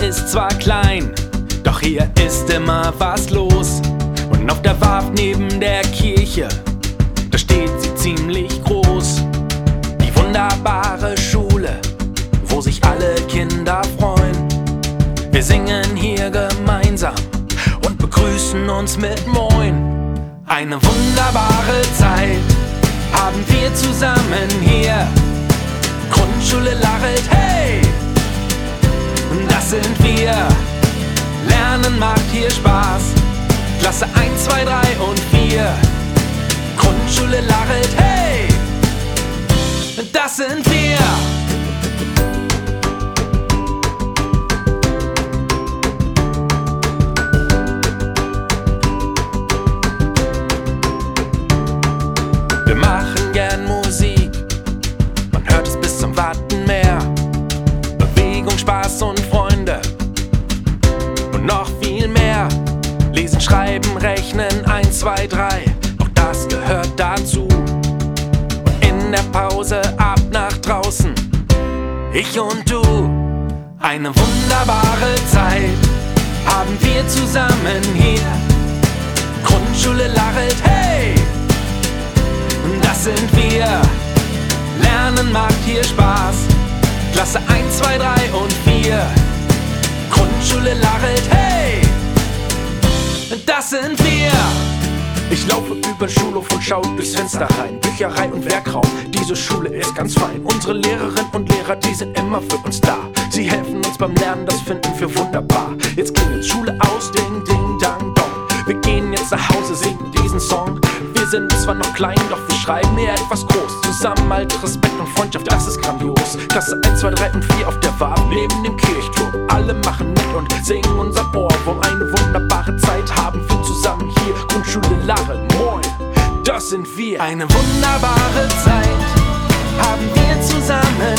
ist zwar klein, doch hier ist immer was los. Und auf der Warft neben der Kirche, da steht sie ziemlich groß. Die wunderbare Schule, wo sich alle Kinder freuen. Wir singen hier gemeinsam und begrüßen uns mit Moin. Eine wunderbare Zeit haben wir zusammen hier. Grundschule Lachelt, hey! Das sind wir. Lernen macht hier Spaß. Klasse 1, 2, 3 und 4. Grundschule Lachelt, hey! Das sind wir. Wir machen gern Musik, man hört es bis zum Wattenmeer. Bewegung, Spaß und Freunde und noch viel mehr. Lesen, schreiben, rechnen, 1, 2, 3, auch das gehört dazu. Und in der Pause ab nach draußen, ich und du. Eine wunderbare Zeit haben wir zusammen hier. Grundschule Lachelt, hey! Das sind wir. Lernen macht hier Spaß. Klasse 1, 2, 3 und 4. Grundschule Lachelt, hey! Das sind wir. Ich laufe über den Schulhof und schau durchs Fenster rein. Bücherei und Werkraum, diese Schule ist ganz fein. Unsere Lehrerinnen und Lehrer, die sind immer für uns da. Sie helfen uns beim Lernen, das finden wir wunderbar. Jetzt klingt Schule aus, ding, ding, dang, dong. Wir gehen jetzt nach Hause, singen diesen Song. Wir sind zwar noch klein, doch wir schreiben hier etwas groß. Zusammenhalt, Respekt und Freundschaft, das ist grandios. Klasse 1, 2, 3 und 4 auf der Warft neben dem Kirchturm. Alle machen mit und singen unser Ohrwurm. Eine wunderbare Zeit haben wir zusammen hier. Grundschule Lachelt, moin, das sind wir. Eine wunderbare Zeit haben wir zusammen